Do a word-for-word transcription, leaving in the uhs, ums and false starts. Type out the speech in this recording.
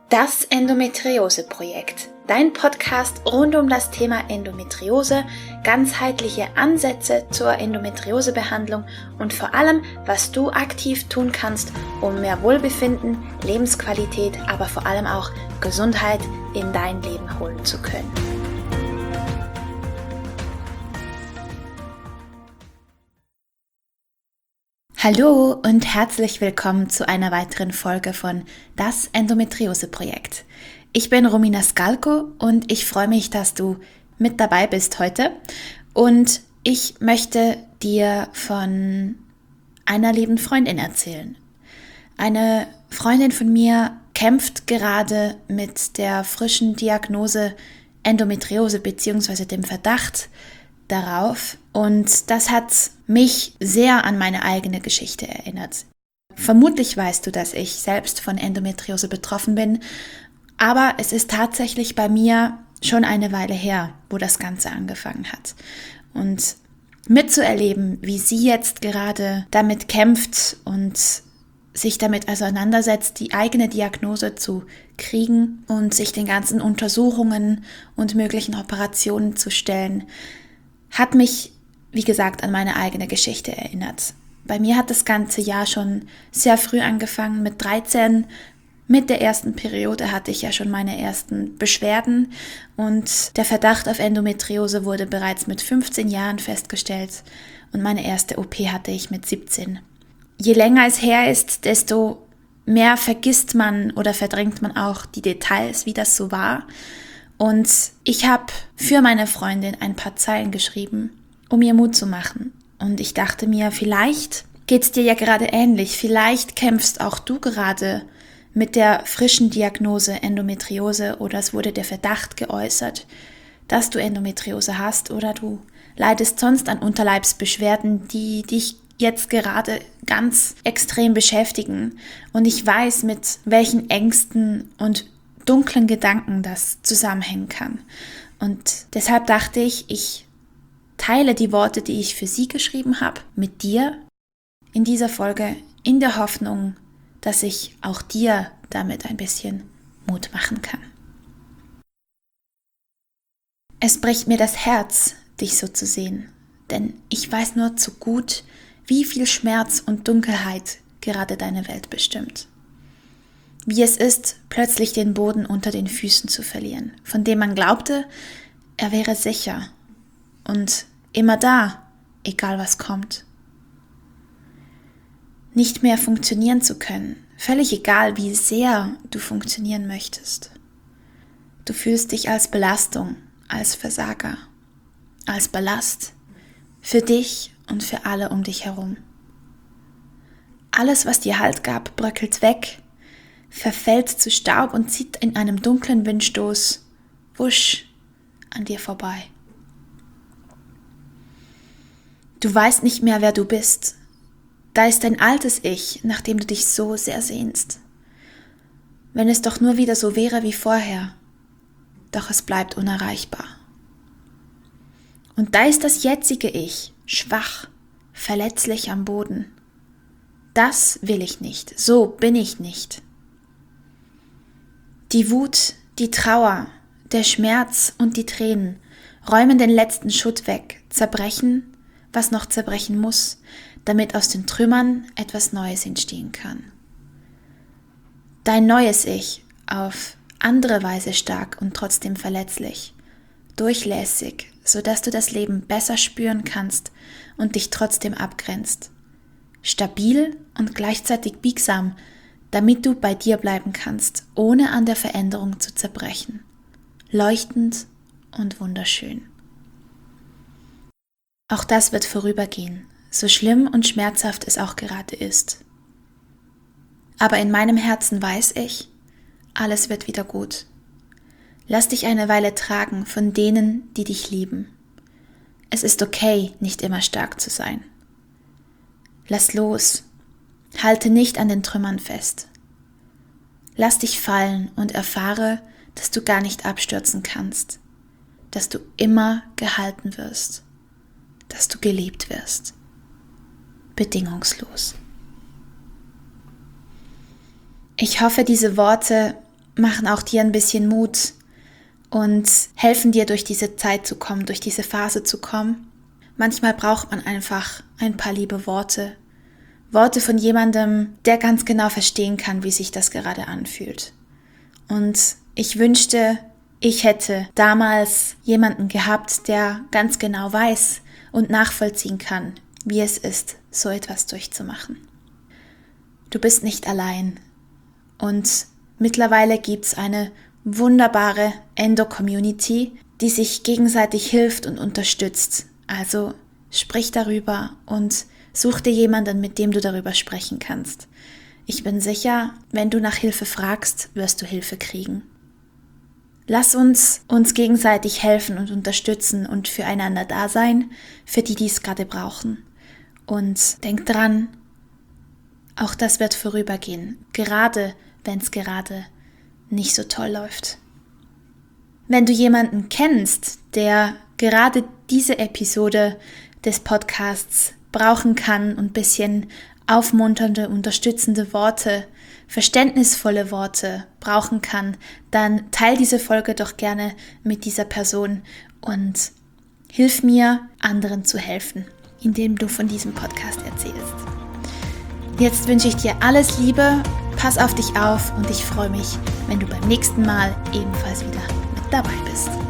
Das Endometriose-Projekt, dein Podcast rund um das Thema Endometriose, ganzheitliche Ansätze zur Endometriosebehandlung und vor allem, was du aktiv tun kannst, um mehr Wohlbefinden, Lebensqualität, aber vor allem auch Gesundheit in dein Leben holen zu können. Hallo und herzlich willkommen zu einer weiteren Folge von Das Endometriose-Projekt. Ich bin Romina Skalko und ich freue mich, dass du mit dabei bist heute. Und ich möchte dir von einer lieben Freundin erzählen. Eine Freundin von mir kämpft gerade mit der frischen Diagnose Endometriose bzw. dem Verdacht darauf, und das hat mich sehr an meine eigene Geschichte erinnert. Vermutlich weißt du, dass ich selbst von Endometriose betroffen bin, aber es ist tatsächlich bei mir schon eine Weile her, wo das Ganze angefangen hat. Und mitzuerleben, wie sie jetzt gerade damit kämpft und sich damit auseinandersetzt, die eigene Diagnose zu kriegen und sich den ganzen Untersuchungen und möglichen Operationen zu stellen, hat mich, wie gesagt, an meine eigene Geschichte erinnert. Bei mir hat das ganze Jahr schon sehr früh angefangen, mit dreizehn. Mit der ersten Periode hatte ich ja schon meine ersten Beschwerden und der Verdacht auf Endometriose wurde bereits mit fünfzehn Jahren festgestellt und meine erste O P hatte ich mit siebzehn. Je länger es her ist, desto mehr vergisst man oder verdrängt man auch die Details, wie das so war. Und ich habe für meine Freundin ein paar Zeilen geschrieben, um ihr Mut zu machen. Und ich dachte mir, vielleicht geht's dir ja gerade ähnlich. Vielleicht kämpfst auch du gerade mit der frischen Diagnose Endometriose oder es wurde der Verdacht geäußert, dass du Endometriose hast oder du leidest sonst an Unterleibsbeschwerden, die dich jetzt gerade ganz extrem beschäftigen. Und ich weiß, mit welchen Ängsten und dunklen Gedanken das zusammenhängen kann. Und deshalb dachte ich, ich teile die Worte, die ich für sie geschrieben habe, mit dir in dieser Folge, in der Hoffnung, dass ich auch dir damit ein bisschen Mut machen kann. Es bricht mir das Herz, dich so zu sehen, denn ich weiß nur zu gut, wie viel Schmerz und Dunkelheit gerade deine Welt bestimmt. Wie es ist, plötzlich den Boden unter den Füßen zu verlieren, von dem man glaubte, er wäre sicher und immer da, egal was kommt. Nicht mehr funktionieren zu können, völlig egal, wie sehr du funktionieren möchtest. Du fühlst dich als Belastung, als Versager, als Ballast für dich und für alle um dich herum. Alles, was dir Halt gab, bröckelt weg, verfällt zu Staub und zieht in einem dunklen Windstoß wusch an dir vorbei. Du weißt nicht mehr, wer du bist. Da ist dein altes Ich, nach dem du dich so sehr sehnst. Wenn es doch nur wieder so wäre wie vorher, doch es bleibt unerreichbar. Und da ist das jetzige Ich, schwach, verletzlich am Boden. Das will ich nicht, so bin ich nicht. Die Wut, die Trauer, der Schmerz und die Tränen räumen den letzten Schutt weg, zerbrechen, was noch zerbrechen muss, damit aus den Trümmern etwas Neues entstehen kann. Dein neues Ich, auf andere Weise stark und trotzdem verletzlich, durchlässig, sodass du das Leben besser spüren kannst und dich trotzdem abgrenzt. Stabil und gleichzeitig biegsam, damit du bei dir bleiben kannst, ohne an der Veränderung zu zerbrechen. Leuchtend und wunderschön. Auch das wird vorübergehen, so schlimm und schmerzhaft es auch gerade ist. Aber in meinem Herzen weiß ich, alles wird wieder gut. Lass dich eine Weile tragen von denen, die dich lieben. Es ist okay, nicht immer stark zu sein. Lass los. Halte nicht an den Trümmern fest. Lass dich fallen und erfahre, dass du gar nicht abstürzen kannst, dass du immer gehalten wirst, dass du geliebt wirst. Bedingungslos. Ich hoffe, diese Worte machen auch dir ein bisschen Mut und helfen dir, durch diese Zeit zu kommen, durch diese Phase zu kommen. Manchmal braucht man einfach ein paar liebe Worte. Worte von jemandem, der ganz genau verstehen kann, wie sich das gerade anfühlt. Und ich wünschte, ich hätte damals jemanden gehabt, der ganz genau weiß und nachvollziehen kann, wie es ist, so etwas durchzumachen. Du bist nicht allein. Und mittlerweile gibt es eine wunderbare Endo-Community, die sich gegenseitig hilft und unterstützt. Also sprich darüber und such dir jemanden, mit dem du darüber sprechen kannst. Ich bin sicher, wenn du nach Hilfe fragst, wirst du Hilfe kriegen. Lass uns uns gegenseitig helfen und unterstützen und füreinander da sein, für die, die es gerade brauchen. Und denk dran, auch das wird vorübergehen, gerade wenn es gerade nicht so toll läuft. Wenn du jemanden kennst, der gerade diese Episode des Podcasts brauchen kann und ein bisschen aufmunternde, unterstützende Worte, verständnisvolle Worte brauchen kann, dann teil diese Folge doch gerne mit dieser Person und hilf mir, anderen zu helfen, indem du von diesem Podcast erzählst. Jetzt wünsche ich dir alles Liebe, pass auf dich auf und ich freue mich, wenn du beim nächsten Mal ebenfalls wieder mit dabei bist.